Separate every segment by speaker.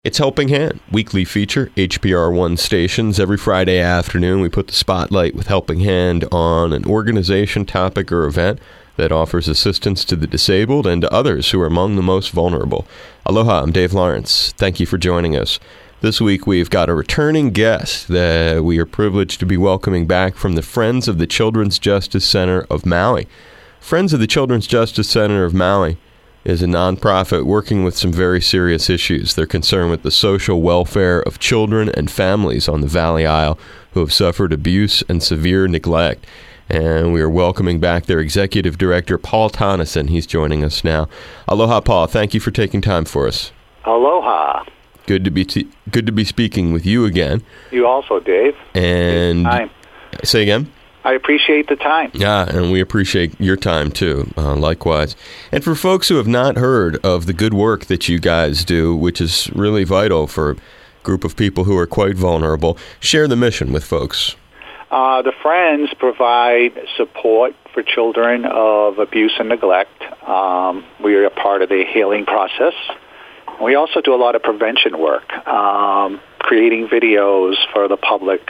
Speaker 1: It's Helping Hand, weekly feature, HPR1 stations. Every Friday afternoon, we put the spotlight with Helping Hand on an organization, topic, or event that offers assistance to the disabled and to others who are among the most vulnerable. Aloha, I'm Dave Lawrence. Thank you for joining us. This week, we've got a returning guest that we are privileged to be welcoming back from the Friends of the Children's Justice Center of Maui. Friends of the Children's Justice Center of Maui is a nonprofit working with some very serious issues. They're concerned with the social welfare of children and families on the Valley Isle who have suffered abuse and severe neglect. And we are welcoming back their executive director, Paul Tonneson. He's joining us now. Aloha, Paul. Thank you for taking time for us.
Speaker 2: Aloha.
Speaker 1: Good to be speaking with you again.
Speaker 2: You also, Dave.
Speaker 1: And say again.
Speaker 2: I appreciate the time.
Speaker 1: Yeah, and we appreciate your time, too, likewise. And for folks who have not heard of the good work that you guys do, which is really vital for a group of people who are quite vulnerable, share the mission with folks.
Speaker 2: The Friends provide support for children of abuse and neglect. We are a part of the healing process. We also do a lot of prevention work, creating videos for the public,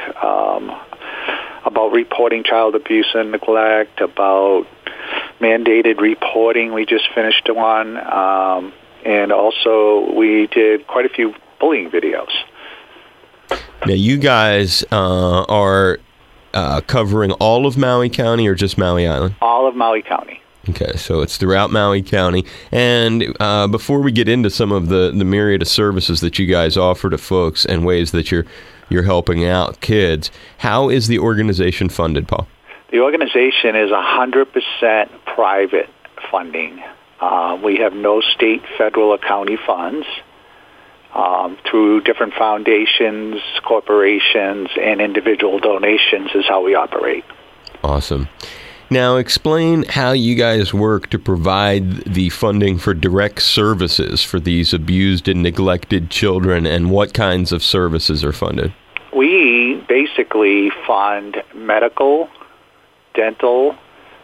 Speaker 2: about reporting child abuse and neglect, about mandated reporting. We just finished one. And also we did quite a few bullying videos.
Speaker 1: Now, you guys are covering all of Maui County or just Maui Island?
Speaker 2: All of Maui County.
Speaker 1: Okay, so it's throughout Maui County. And before we get into some of the myriad of services that you guys offer to folks and ways that you're helping out kids, how is the organization funded, Paul?
Speaker 2: The organization is 100% private funding. We have no state, federal, or county funds. Through different foundations, corporations, and individual donations is how we operate.
Speaker 1: Awesome. Now, explain how you guys work to provide the funding for direct services for these abused and neglected children, and what kinds of services are funded.
Speaker 2: We basically fund medical, dental,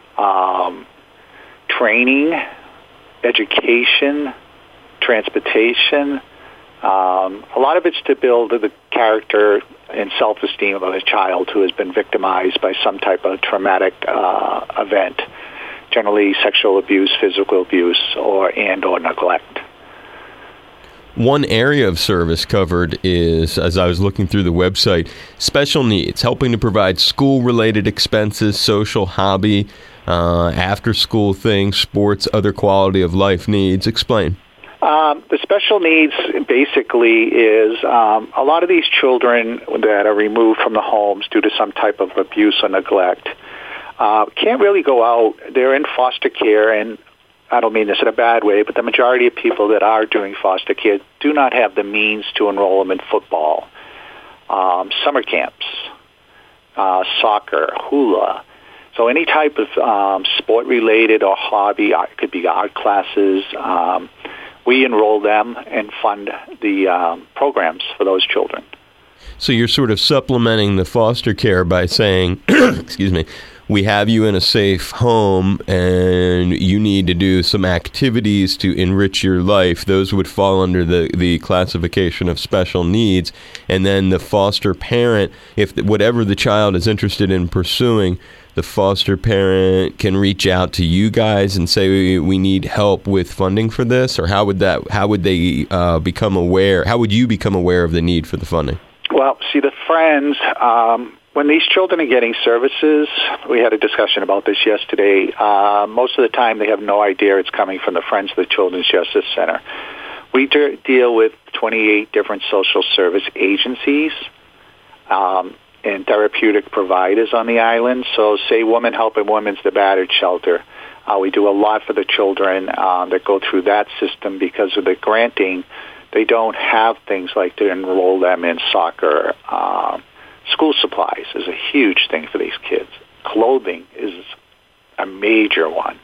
Speaker 2: training, education, transportation. A lot of it's to build the character and self-esteem of a child who has been victimized by some type of traumatic event, generally sexual abuse, physical abuse, or neglect.
Speaker 1: One area of service covered is, as I was looking through the website, special needs, helping to provide school-related expenses, social, hobby, after-school things, sports, other quality of life needs. Explain.
Speaker 2: The special needs basically is a lot of these children that are removed from the homes due to some type of abuse or neglect can't really go out. They're in foster care, and I don't mean this in a bad way, but the majority of people that are doing foster care do not have the means to enroll them in football, summer camps, soccer, hula. So any type of sport-related or hobby, it could be art classes. We enroll them and fund the programs for those children.
Speaker 1: So you're sort of supplementing the foster care by saying, excuse me, we have you in a safe home and you need to do some activities to enrich your life. Those would fall under the classification of special needs. And then the foster parent, if whatever the child is interested in pursuing, the foster parent can reach out to you guys and say, we need help with funding for this? Or how would they become aware? How would you become aware of the need for the funding?
Speaker 2: Well, see, the Friends, when these children are getting services, we had a discussion about this yesterday, most of the time they have no idea it's coming from the Friends of the Children's Justice Center. We deal with 28 different social service agencies and therapeutic providers on the island. So say Women Helping Women's the Battered Shelter. We do a lot for the children that go through that system because of the granting. They don't have things like to enroll them in soccer. School supplies is a huge thing for these kids. Clothing is a major one.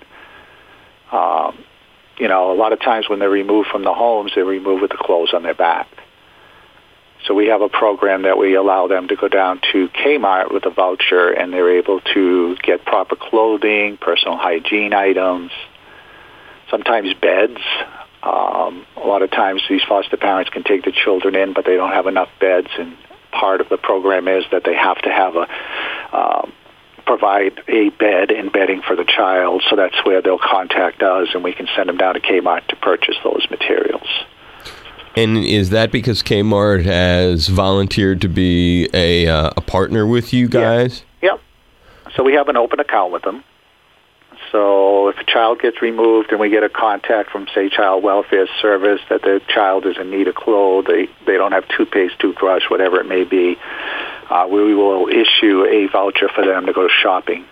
Speaker 2: A lot of times when they're removed from the homes, they're removed with the clothes on their back. So we have a program that we allow them to go down to Kmart with a voucher, and they're able to get proper clothing, personal hygiene items, sometimes beds, A lot of times these foster parents can take the children in, but they don't have enough beds, and part of the program is that they have to have provide a bed and bedding for the child, so that's where they'll contact us, and we can send them down to Kmart to purchase those materials.
Speaker 1: And is that because Kmart has volunteered to be a partner with you guys?
Speaker 2: Yep. So we have an open account with them. So if a child gets removed and we get a contact from, say, Child Welfare Service that the child is in need of clothes, they don't have toothpaste, toothbrush, whatever it may be, we will issue a voucher for them to go shopping.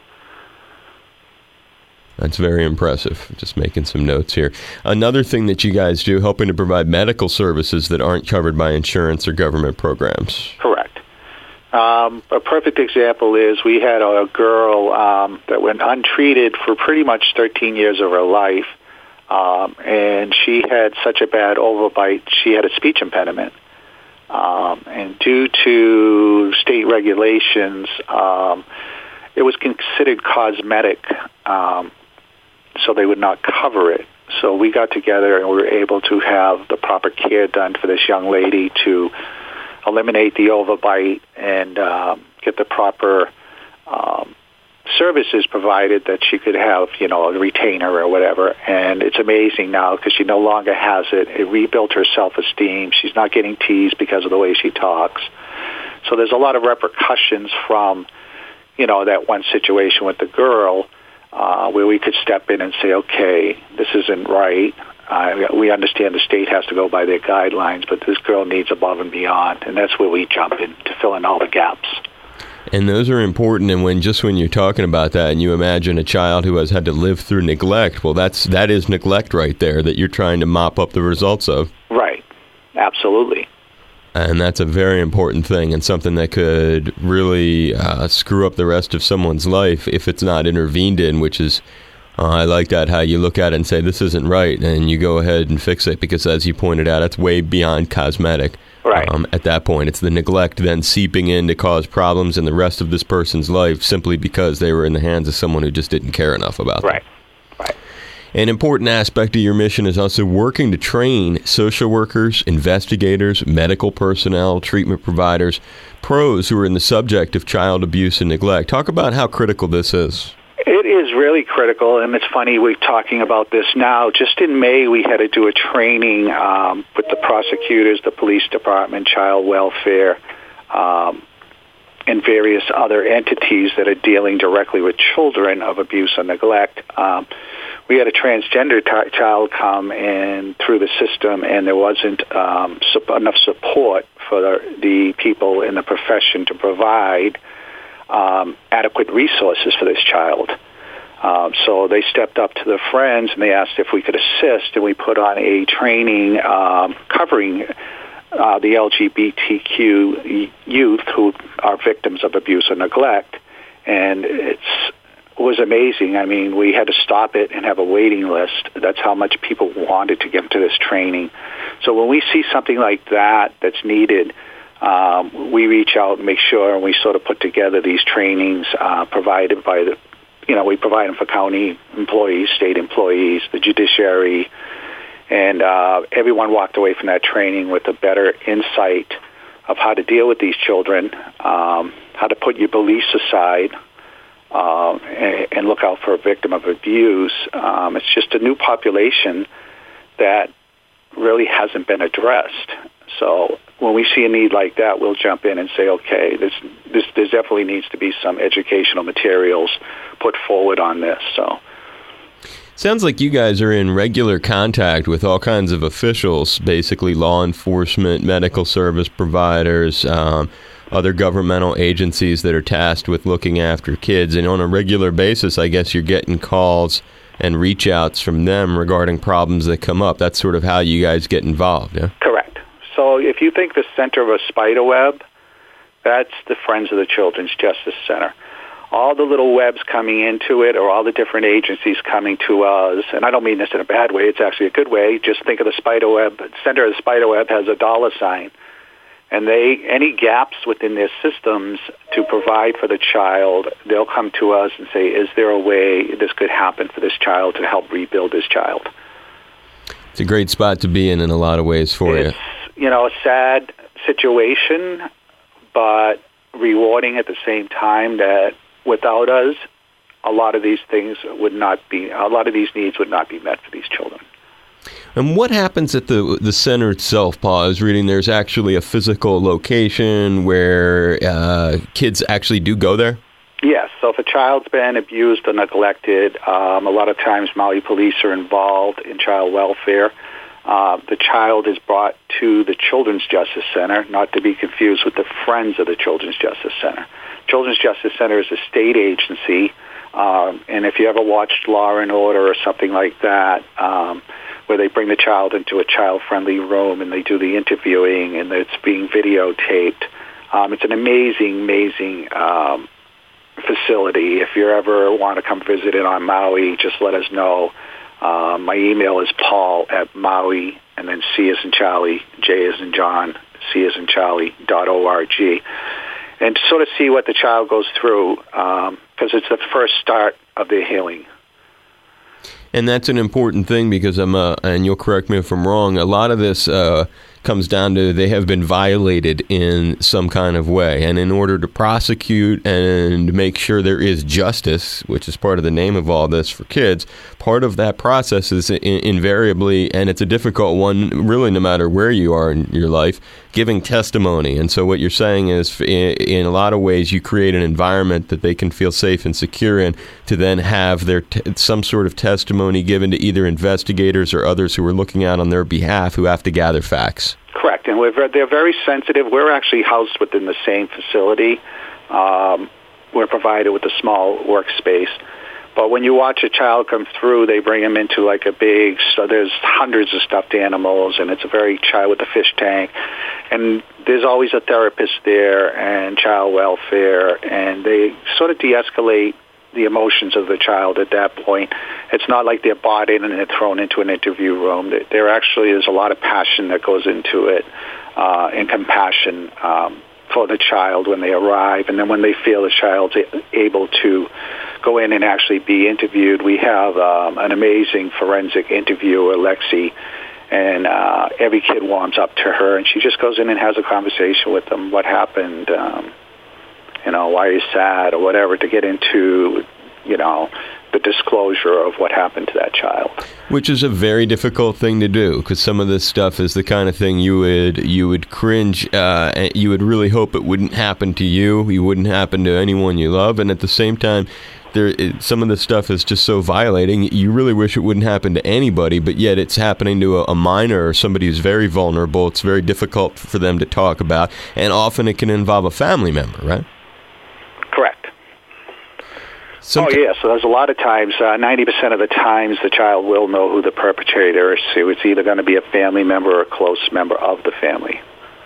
Speaker 1: That's very impressive. Just making some notes here. Another thing that you guys do, helping to provide medical services that aren't covered by insurance or government programs.
Speaker 2: Correct. A perfect example is we had a girl that went untreated for pretty much 13 years of her life, and she had such a bad overbite, she had a speech impediment. And due to state regulations, it was considered cosmetic, so they would not cover it. So we got together and we were able to have the proper care done for this young lady to eliminate the overbite and get the proper services provided that she could have, a retainer or whatever. And it's amazing now because she no longer has it. It rebuilt her self-esteem. She's not getting teased because of the way she talks. So there's a lot of repercussions from, that one situation with the girl where we could step in and say, okay, this isn't right. We understand the state has to go by their guidelines, but this girl needs above and beyond, and that's where we jump in to fill in all the gaps.
Speaker 1: And those are important, and when you're talking about that and you imagine a child who has had to live through neglect, well, that is neglect right there that you're trying to mop up the results of.
Speaker 2: Right. Absolutely.
Speaker 1: And that's a very important thing and something that could really screw up the rest of someone's life if it's not intervened in, which is... I like that, how you look at it and say, this isn't right, and you go ahead and fix it, because as you pointed out, it's way beyond cosmetic.
Speaker 2: Right.
Speaker 1: At that point, it's the neglect then seeping in to cause problems in the rest of this person's life simply because they were in the hands of someone who just didn't care enough about them.
Speaker 2: Right.
Speaker 1: An important aspect of your mission is also working to train social workers, investigators, medical personnel, treatment providers, pros who are in the subject of child abuse and neglect. Talk about how critical this is.
Speaker 2: It is really critical, and it's funny we're talking about this now. Just in May, we had to do a training with the prosecutors, the police department, child welfare, and various other entities that are dealing directly with children of abuse and neglect. We had a transgender child come in through the system, and there wasn't enough support for the people in the profession to provide adequate resources for this child. So they stepped up to the friends and they asked if we could assist, and we put on a training covering the LGBTQ youth who are victims of abuse or neglect, and it was amazing. I mean, we had to stop it and have a waiting list. That's how much people wanted to get to this training. So when we see something like that that's needed, we reach out and make sure, and we sort of put together these trainings provided by we provide them for county employees, state employees, the judiciary, and everyone walked away from that training with a better insight of how to deal with these children, how to put your beliefs aside, and look out for a victim of abuse. It's just a new population that really hasn't been addressed. So when we see a need like that, we'll jump in and say, okay, there definitely needs to be some educational materials put forward on this. So,
Speaker 1: sounds like you guys are in regular contact with all kinds of officials, basically law enforcement, medical service providers, other governmental agencies that are tasked with looking after kids. And on a regular basis, I guess you're getting calls and reach outs from them regarding problems that come up. That's sort of how you guys get involved, yeah?
Speaker 2: Correct. So if you think the center of a spider web, that's the Friends of the Children's Justice Center. All the little webs coming into it, or all the different agencies coming to us, and I don't mean this in a bad way, it's actually a good way. Just think of the spider web. The center of the spider web has a $sign, and any gaps within their systems to provide for the child, they'll come to us and say, is there a way this could happen for this child to help rebuild this child?
Speaker 1: It's a great spot to be in a lot of ways for you.
Speaker 2: It's, a sad situation, but rewarding at the same time, that without us, a lot of these needs would not be met for these children.
Speaker 1: And what happens at the center itself, Paul? I was reading there's actually a physical location where kids actually do go there?
Speaker 2: Yes. So if a child's been abused or neglected, a lot of times Maui police are involved in child welfare. The child is brought to the Children's Justice Center, not to be confused with the Friends of the Children's Justice Center. Children's Justice Center is a state agency, and if you ever watched Law and Order or something like that, where they bring the child into a child-friendly room and they do the interviewing and it's being videotaped, it's an amazing facility. If you ever want to come visit it on Maui, just let us know. My email is paul@Maui, and then C as in Charlie, J as in John, C as in Charlie.org, and sort of see what the child goes through, because it's the first start of their healing.
Speaker 1: And that's an important thing because and you'll correct me if I'm wrong, a lot of this comes down to they have been violated in some kind of way. And in order to prosecute and make sure there is justice, which is part of the name of all this for kids, part of that process is invariably, and it's a difficult one really no matter where you are in your life, giving testimony. And so what you're saying is in a lot of ways you create an environment that they can feel safe and secure in to then have their some sort of testimony given to either investigators or others who are looking out on their behalf who have to gather facts.
Speaker 2: Correct, and they're very sensitive. We're actually housed within the same facility. We're provided with a small workspace. But when you watch a child come through, they bring him into like so there's hundreds of stuffed animals, and it's a very child with a fish tank. And there's always a therapist there and child welfare, and they sort of de-escalate the emotions of the child at that point. It's not like they're brought in and they're thrown into an interview room. There actually is a lot of passion that goes into it, and compassion for the child when they arrive. And then when they feel the child's able to go in and actually be interviewed, we have an amazing forensic interviewer, Lexi, and every kid warms up to her, and she just goes in and has a conversation with them. What happened? Why are you sad or whatever, to get into, the disclosure of what happened to that child.
Speaker 1: Which is a very difficult thing to do, because some of this stuff is the kind of thing you would cringe, you would really hope it wouldn't happen to you. You wouldn't happen to anyone you love, and at the same time, some of this stuff is just so violating. You really wish it wouldn't happen to anybody, but yet it's happening to a minor or somebody who's very vulnerable. It's very difficult for them to talk about, and often it can involve a family member, right?
Speaker 2: Correct. So there's a lot of times, 90% of the times, the child will know who the perpetrator is. So it's either going to be a family member or a close member of the family.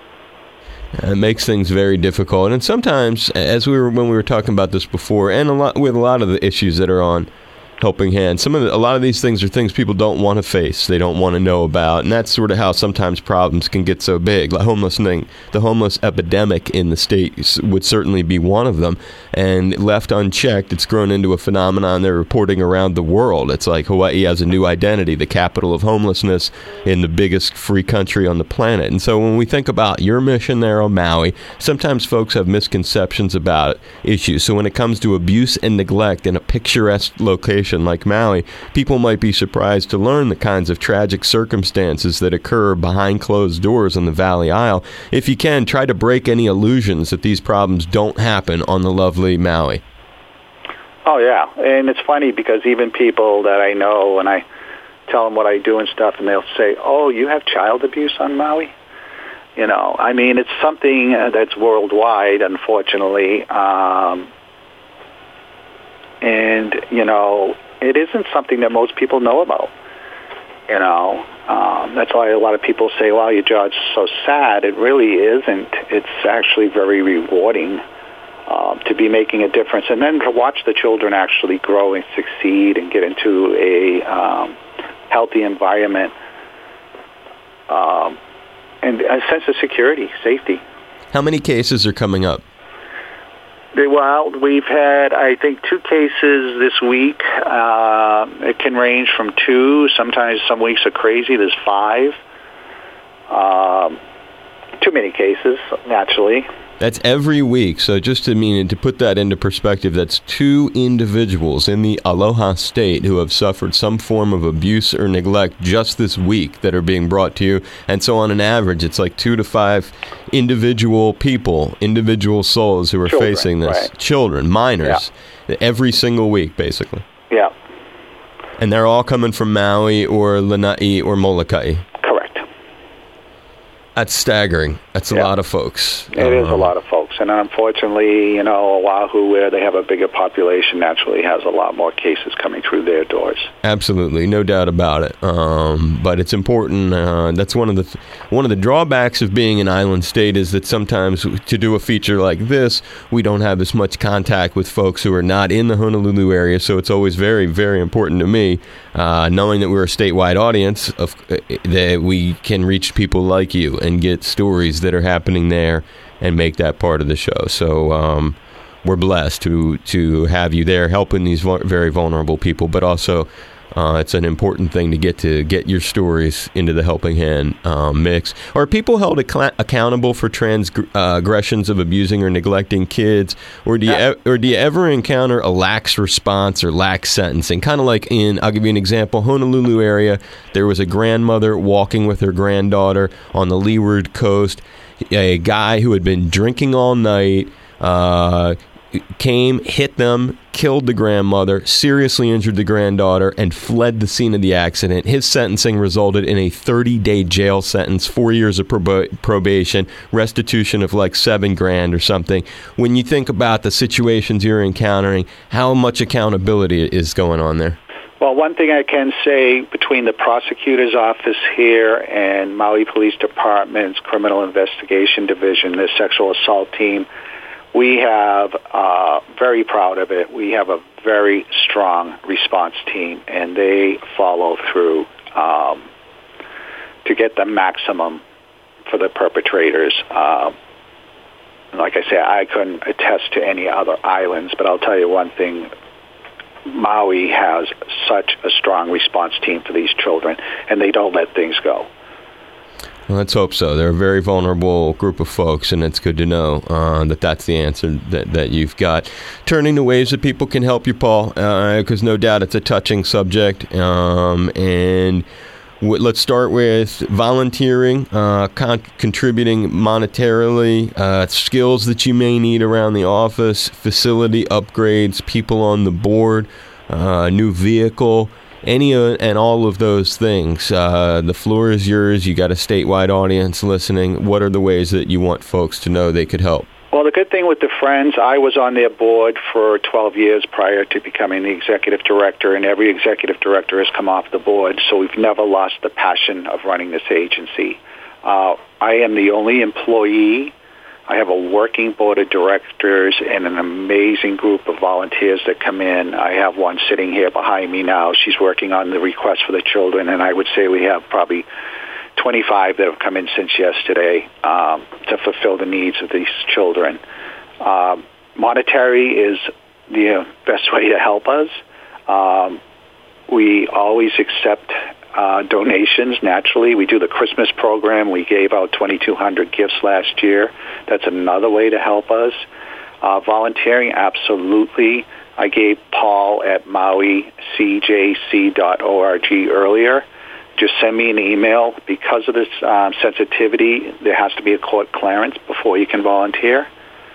Speaker 1: It makes things very difficult. And sometimes, when we were talking about this before, and with a lot of the issues that are on Helping Hand, a lot of these things are things people don't want to face, they don't want to know about, and that's sort of how sometimes problems can get so big. Like the homeless epidemic in the state would certainly be one of them, and left unchecked, it's grown into a phenomenon they're reporting around the world. It's like Hawaii has a new identity, the capital of homelessness in the biggest free country on the planet. And so when we think about your mission there on Maui, sometimes folks have misconceptions about issues. So when it comes to abuse and neglect in a picturesque location like Maui, people might be surprised to learn the kinds of tragic circumstances that occur behind closed doors on the Valley Isle. If you can, try to break any illusions that these problems don't happen on the lovely Maui.
Speaker 2: Oh, yeah. And it's funny because even people that I know, when I tell them what I do and stuff, and they'll say, "Oh, you have child abuse on Maui?" It's something that's worldwide, unfortunately. And, it isn't something that most people know about. That's why a lot of people say, "Wow, your job's so sad." It really isn't. It's actually very rewarding to be making a difference. And then to watch the children actually grow and succeed and get into a healthy environment and a sense of security, safety.
Speaker 1: How many cases are coming up?
Speaker 2: Well, we've had, I think, 2 cases this week. It can range from 2. Sometimes some weeks are crazy. There's 5. Too many cases, naturally.
Speaker 1: That's every week. So just to put that into perspective, that's 2 individuals in the Aloha State who have suffered some form of abuse or neglect just this week that are being brought to you. And so on an average, it's like 2 to 5 individual people, individual souls who are facing this.
Speaker 2: Right.
Speaker 1: Children, minors, every single week, basically.
Speaker 2: Yeah.
Speaker 1: And they're all coming from Maui or Lanai or Molokai. That's staggering. That's a lot of folks.
Speaker 2: It is a lot of folks. And unfortunately, Oahu, where they have a bigger population, naturally has a lot more cases coming through their doors.
Speaker 1: Absolutely. No doubt about it. But it's important. That's one of the drawbacks of being an island state is that sometimes to do a feature like this, we don't have as much contact with folks who are not in the Honolulu area. So it's always very, very important to me, knowing that we're a statewide audience, that we can reach people like you and get stories that are happening there and make that part of the show. So we're blessed to have you there helping these very vulnerable people, but also it's an important thing to get your stories into the Helping Hand mix. Are people held accountable for transgressions of abusing or neglecting kids, or do you ever encounter a lax response or lax sentencing? Kind of like I'll give you an example, Honolulu area, there was a grandmother walking with her granddaughter on the Leeward Coast. A guy who had been drinking all night came, hit them, killed the grandmother, seriously injured the granddaughter, and fled the scene of the accident. His sentencing resulted in a 30-day jail sentence, 4 years of probation, restitution of like $7,000 or something. When you think about the situations you're encountering, how much accountability is going on there?
Speaker 2: Well, one thing I can say between the prosecutor's office here and Maui Police Department's Criminal Investigation Division, the sexual assault team, we have, very proud of it, we have a very strong response team, and they follow through to get the maximum for the perpetrators. Like I say, I couldn't attest to any other islands, but I'll tell you one thing. Maui has such a strong response team for these children, and they don't let things go.
Speaker 1: Well, let's hope so. They're a very vulnerable group of folks, and it's good to know that's the answer that you've got. Turning to ways that people can help you, Paul, because no doubt it's a touching subject. Let's start with volunteering, contributing monetarily, skills that you may need around the office, facility upgrades, people on the board, new vehicle, any and all of those things. The floor is yours. You got a statewide audience listening. What are the ways that you want folks to know they could help?
Speaker 2: Well, the good thing with the Friends, I was on their board for 12 years prior to becoming the executive director, and every executive director has come off the board, so we've never lost the passion of running this agency. I am the only employee. I have a working board of directors and an amazing group of volunteers that come in. I have one sitting here behind me now. She's working on the request for the children, and I would say we have probably 25 that have come in since yesterday to fulfill the needs of these children. Monetary is the best way to help us. We always accept donations, naturally. We do the Christmas program. We gave out 2,200 gifts last year. That's another way to help us. Volunteering, absolutely. I gave Paul at MauiCJC.org earlier. Just send me an email. Because of this sensitivity, there has to be a court clearance before you can volunteer.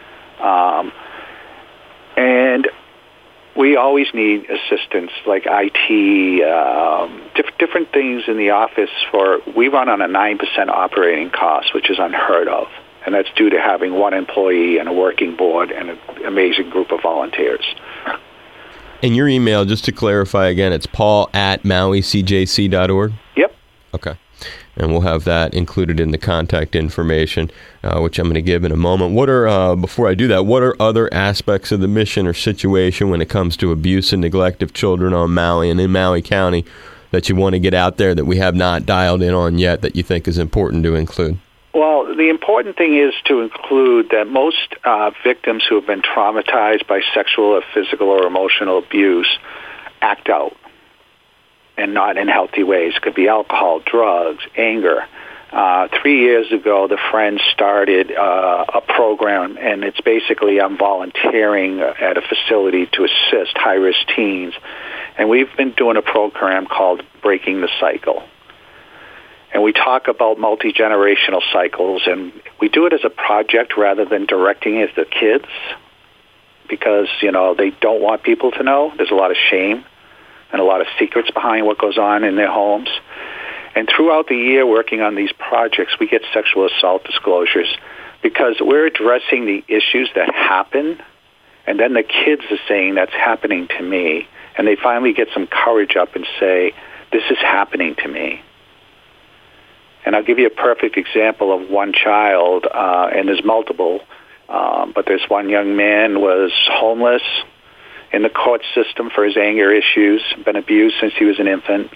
Speaker 2: And we always need assistance, like IT, different things in the office. We run on a 9% operating cost, which is unheard of. And that's due to having one employee and a working board and an amazing group of volunteers.
Speaker 1: And your email, just to clarify again, it's paul at MauiCJC.org?
Speaker 2: Yep.
Speaker 1: Okay. And we'll have that included in the contact information, which I'm going to give in a moment. Before I do that, what are other aspects of the mission or situation when it comes to abuse and neglect of children on Maui and in Maui County that you want to get out there that we have not dialed in on yet that you think is important to include?
Speaker 2: Well, the important thing is to include that most victims who have been traumatized by sexual or physical or emotional abuse act out, and not in healthy ways. It could be alcohol, drugs, anger. 3 years ago, the Friends started a program, and it's basically I'm volunteering at a facility to assist high-risk teens. And we've been doing a program called Breaking the Cycle. And we talk about multi-generational cycles, and we do it as a project rather than directing it to kids because, they don't want people to know. There's a lot of shame and a lot of secrets behind what goes on in their homes. And throughout the year working on these projects, we get sexual assault disclosures because we're addressing the issues that happen, and then the kids are saying, that's happening to me. And they finally get some courage up and say, this is happening to me. And I'll give you a perfect example of one child, and there's multiple, but there's one young man was homeless in the court system for his anger issues, been abused since he was an infant,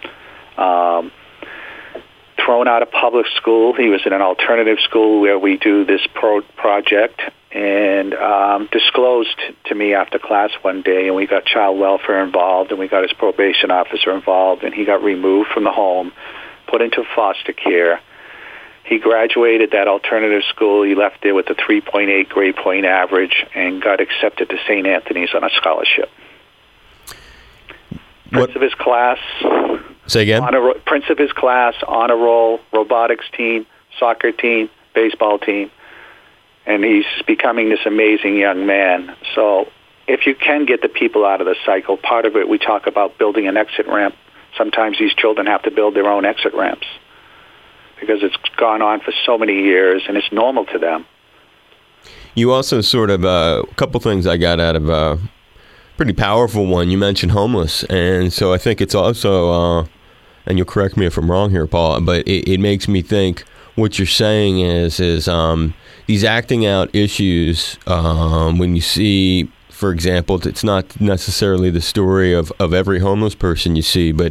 Speaker 2: thrown out of public school. He was in an alternative school where we do this project, and disclosed to me after class one day, and we got child welfare involved, and we got his probation officer involved, and he got removed from the home, put into foster care. He graduated that alternative school. He left there with a 3.8 grade point average and got accepted to St. Anthony's on a scholarship. Prince of his class.
Speaker 1: Say again?
Speaker 2: Prince of his class, honor roll, robotics team, soccer team, baseball team. And he's becoming this amazing young man. So if you can get the people out of the cycle, part of it we talk about building an exit ramp. Sometimes these children have to build their own exit ramps because it's gone on for so many years and it's normal to them.
Speaker 1: You also sort of, a couple things I got out of a pretty powerful one. You mentioned homeless. And so I think it's also, and you'll correct me if I'm wrong here, Paul, but it makes me think what you're saying is these acting out issues, when you see, for example, it's not necessarily the story of every homeless person you see, but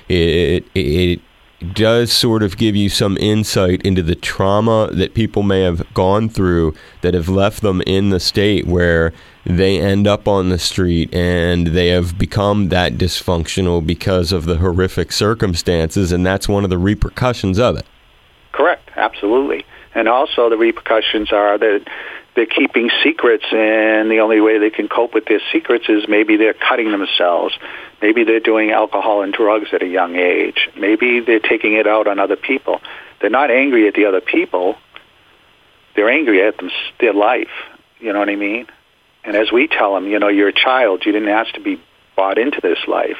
Speaker 1: it does sort of give you some insight into the trauma that people may have gone through that have left them in the state where they end up on the street and they have become that dysfunctional because of the horrific circumstances, and that's one of the repercussions of it.
Speaker 2: Correct, absolutely. And also the repercussions are that they're keeping secrets, and the only way they can cope with their secrets is maybe they're cutting themselves. Maybe they're doing alcohol and drugs at a young age. Maybe they're taking it out on other people. They're not angry at the other people. They're angry at their life. You know what I mean? And as we tell them, you're a child. You didn't ask to be brought into this life.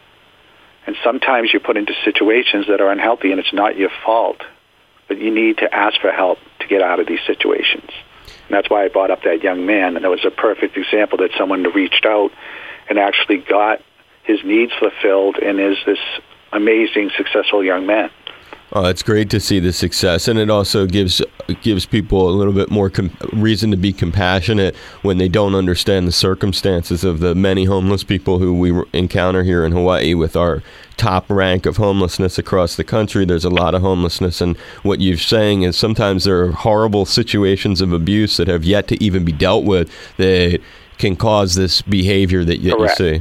Speaker 2: And sometimes you're put into situations that are unhealthy, and it's not your fault. But you need to ask for help to get out of these situations. And that's why I brought up that young man, and it was a perfect example that someone reached out and actually got his needs fulfilled and is this amazing, successful young man.
Speaker 1: Oh, it's great to see the success, and it also gives people a little bit more reason to be compassionate when they don't understand the circumstances of the many homeless people who we encounter here in Hawaii. With our top rank of homelessness across the country, there's a lot of homelessness, and what you're saying is sometimes there are horrible situations of abuse that have yet to even be dealt with that can cause this behavior that you see.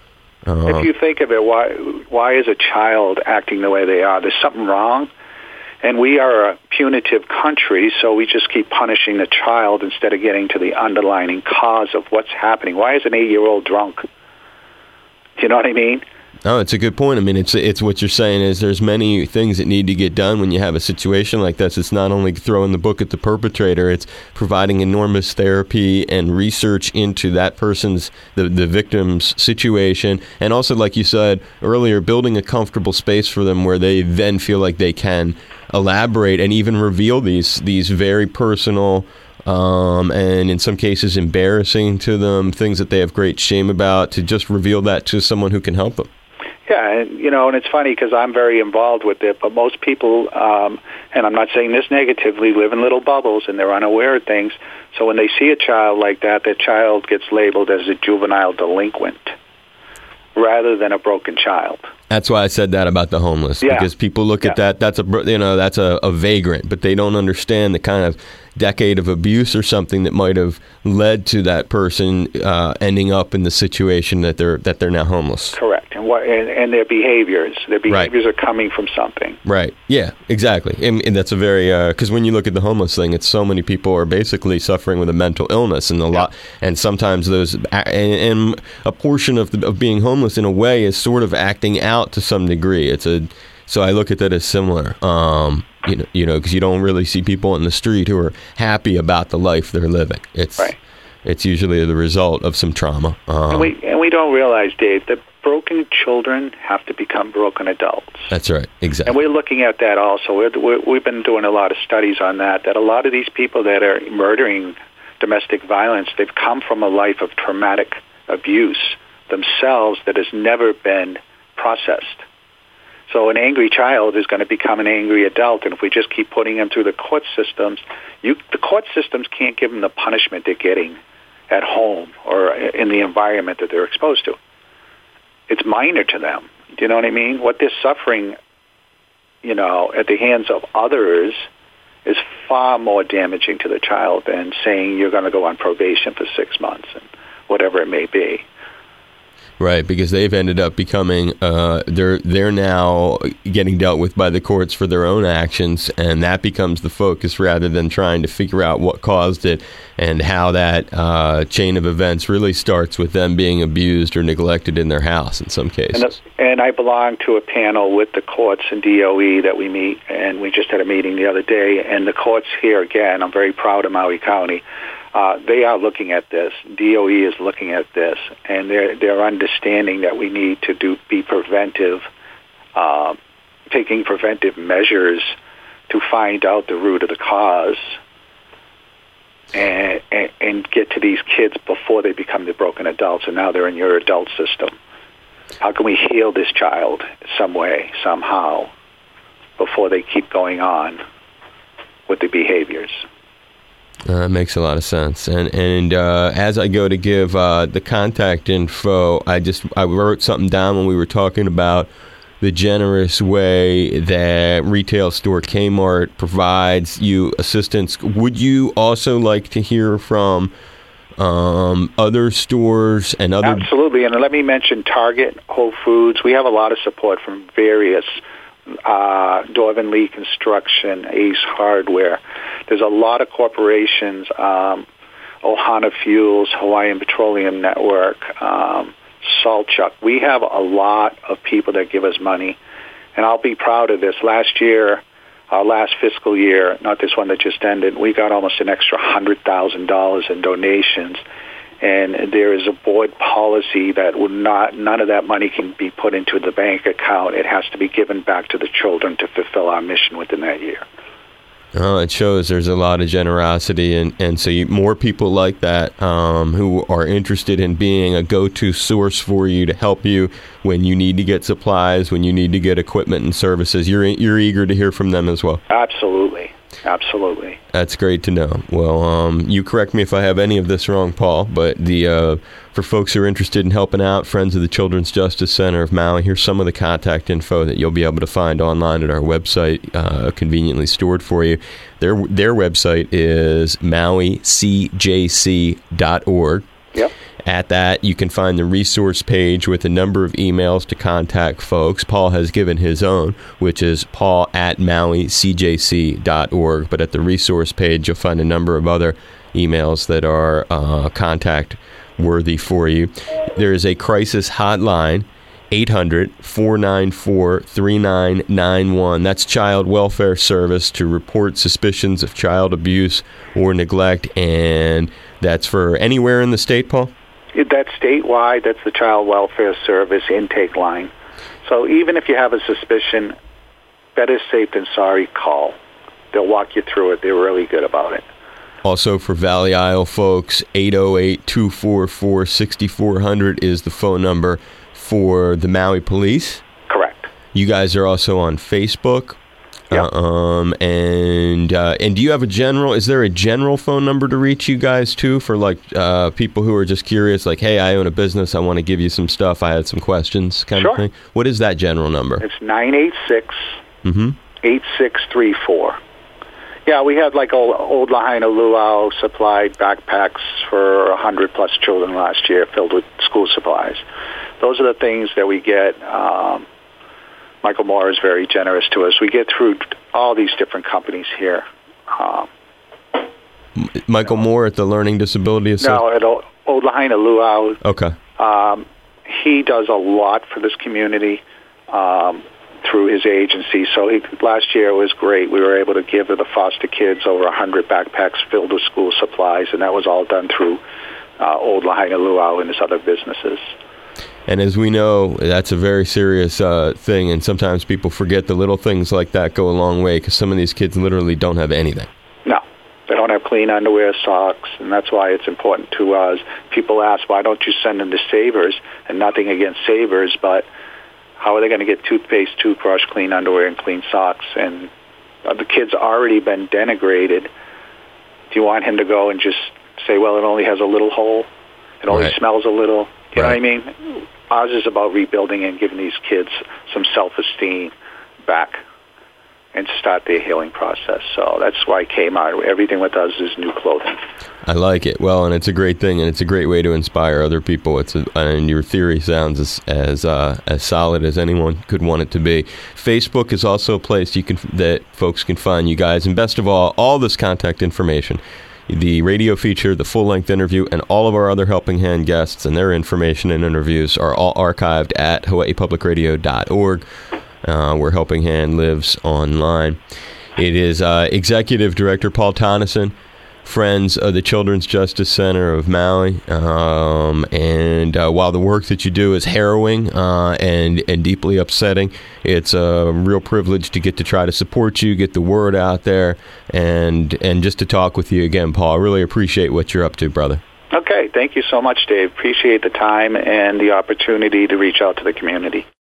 Speaker 2: If you think of it, why is a child acting the way they are? There's something wrong. And we are a punitive country, so we just keep punishing the child instead of getting to the underlying cause of what's happening. Why is an 8-year-old drunk? Do you know what I mean?
Speaker 1: Oh, it's a good point. I mean, it's what you're saying is there's many things that need to get done when you have a situation like this. It's not only throwing the book at the perpetrator, it's providing enormous therapy and research into that person's, the victim's situation. And also, like you said earlier, building a comfortable space for them where they then feel like they can elaborate and even reveal these very personal and in some cases embarrassing to them, things that they have great shame about, to just reveal that to someone who can help them.
Speaker 2: Yeah, and it's funny because I'm very involved with it, but most people, and I'm not saying this negatively, live in little bubbles and they're unaware of things. So when they see a child like that, that child gets labeled as a juvenile delinquent rather than a broken child.
Speaker 1: That's why I said that about the homeless, because people look at that. That's a vagrant, but they don't understand the kind of decade of abuse or something that might have led to that person ending up in the situation that they're now homeless.
Speaker 2: Correct, and their behaviors are coming from something.
Speaker 1: Right. Yeah. Exactly. And that's a very because when you look at the homeless thing, it's so many people are basically suffering with a mental illness, and and sometimes those and a portion of being homeless in a way is sort of acting out to some degree. So I look at that as similar. Because you don't really see people in the street who are happy about the life they're living. It's usually the result of some trauma.
Speaker 2: And we don't realize, Dave, that broken children have to become broken adults.
Speaker 1: That's right, exactly.
Speaker 2: And we're looking at that also. We've been doing a lot of studies on that a lot of these people that are murdering domestic violence, they've come from a life of traumatic abuse themselves that has never been processed. So an angry child is going to become an angry adult, and if we just keep putting them through the court systems, the court systems can't give them the punishment they're getting at home or in the environment that they're exposed to. It's minor to them. Do you know what I mean? What they're suffering, at the hands of others is far more damaging to the child than saying you're going to go on probation for 6 months and whatever it may be.
Speaker 1: Right, because they've ended up becoming, they're now getting dealt with by the courts for their own actions, and that becomes the focus rather than trying to figure out what caused it and how that chain of events really starts with them being abused or neglected in their house in some cases.
Speaker 2: And I belong to a panel with the courts and DOE that we meet, and we just had a meeting the other day, and the courts here, again, I'm very proud of Maui County. They are looking at this. DOE is looking at this, and they're understanding that we need to be preventive, taking preventive measures to find out the root of the cause and get to these kids before they become the broken adults, and now they're in your adult system. How can we heal this child some way, somehow, before they keep going on with the behaviors?
Speaker 1: Makes a lot of sense. And as I go to give the contact info, I wrote something down when we were talking about the generous way that retail store Kmart provides you assistance. Would you also like to hear from other stores and other?
Speaker 2: Absolutely. And let me mention Target, Whole Foods. We have a lot of support from various Dorvan Lee Construction, Ace Hardware. There's a lot of corporations, Ohana Fuels, Hawaiian Petroleum Network, Saltchuk. We have a lot of people that give us money, and I'll be proud of this. Last year, our last fiscal year, not this one that just ended, we got almost an extra $100,000 in donations. And there is a board policy that none of that money can be put into the bank account. It has to be given back to the children to fulfill our mission within that year.
Speaker 1: Oh, it shows there's a lot of generosity, and so more people like that who are interested in being a go-to source for you to help you when you need to get supplies, when you need to get equipment and services. You're eager to hear from them as well.
Speaker 2: Absolutely. Absolutely.
Speaker 1: That's great to know. Well, you correct me if I have any of this wrong, Paul, but for folks who are interested in helping out, Friends of the Children's Justice Center of Maui, here's some of the contact info that you'll be able to find online at our website, conveniently stored for you. Their website is mauicjc.org.
Speaker 2: Yep.
Speaker 1: At that, you can find the resource page with a number of emails to contact folks. Paul has given his own, which is paul@mauicjc.org. But at the resource page, you'll find a number of other emails that are contact-worthy for you. There is a crisis hotline, 800-494-3991. That's Child Welfare Service to report suspicions of child abuse or neglect. And that's for anywhere in the state, Paul?
Speaker 2: That's statewide. That's the Child Welfare Service intake line. So even if you have a suspicion, better safe than sorry, call. They'll walk you through it. They're really good about it.
Speaker 1: Also for Valley Isle folks, 808-244-6400 is the phone number for the Maui Police.
Speaker 2: Correct.
Speaker 1: You guys are also on Facebook.
Speaker 2: Yep.
Speaker 1: And do you have is there a general phone number to reach you guys too for like people who are just curious, like, hey, I own a business, I want to give you some stuff, I had some questions kind of thing? What is that general number?
Speaker 2: It's 986-8634. Yeah, we had like Old Lahaina Luau supplied backpacks for 100-plus children last year filled with school supplies. Those are the things that we get. Michael Moore is very generous to us. We get through all these different companies here.
Speaker 1: Michael Moore at the Learning Disability Association?
Speaker 2: No, at Old Lahaina Luau.
Speaker 1: Okay.
Speaker 2: He does a lot for this community through his agency. So last year was great. We were able to give the foster kids over 100 backpacks filled with school supplies, and that was all done through Old Lahaina Luau and his other businesses.
Speaker 1: And as we know, that's a very serious thing, and sometimes people forget the little things like that go a long way because some of these kids literally don't have anything.
Speaker 2: No, they don't have clean underwear, socks, and that's why it's important to us. People ask, why don't you send them to Savers? And nothing against Savers, but how are they going to get toothpaste, toothbrush, clean underwear, and clean socks? And the kid's already been denigrated. Do you want him to go and just say, well, it only has a little hole? It only smells a little? You know what I mean? Ours is about rebuilding and giving these kids some self-esteem back and start their healing process. So that's why Kmart, everything with us is new clothing.
Speaker 1: I like it. Well, and it's a great thing, and it's a great way to inspire other people. And your theory sounds as solid as anyone could want it to be. Facebook is also a place that folks can find you guys. And best of all this contact information, the radio feature, the full-length interview, and all of our other Helping Hand guests and their information and interviews are all archived at hawaiipublicradio.org, where Helping Hand lives online. It is Executive Director Paul Tonneson, Friends of the Children's Justice Center of Maui, and while the work that you do is harrowing and deeply upsetting, it's a real privilege to get to try to support you, get the word out there, and just to talk with you again, Paul. I really appreciate what you're up to, brother.
Speaker 2: Okay, thank you so much, Dave. Appreciate the time and the opportunity to reach out to the community.